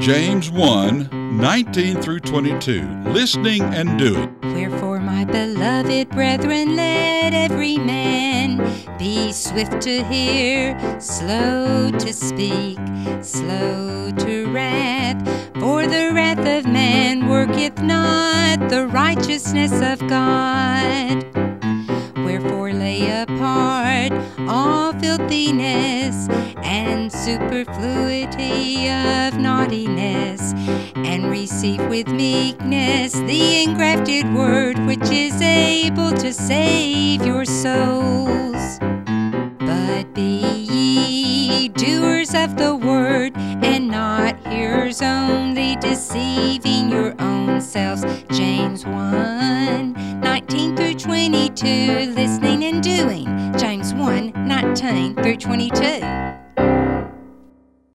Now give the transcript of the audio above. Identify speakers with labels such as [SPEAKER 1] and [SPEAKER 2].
[SPEAKER 1] James 1, 19 through 22. Listening and doing.
[SPEAKER 2] Wherefore, my beloved brethren, let every man be swift to hear, slow to speak, slow to wrath. For the wrath of man worketh not the righteousness of God. Wherefore, lay apart all filthiness and superfluity of naughtiness, and receive with meekness the engrafted word, which is able to save your souls. But be ye doers of the word, and not hearers only, deceiving your own selves. James 1, 19 through 22, listening and doing. James 1, 19 through 22.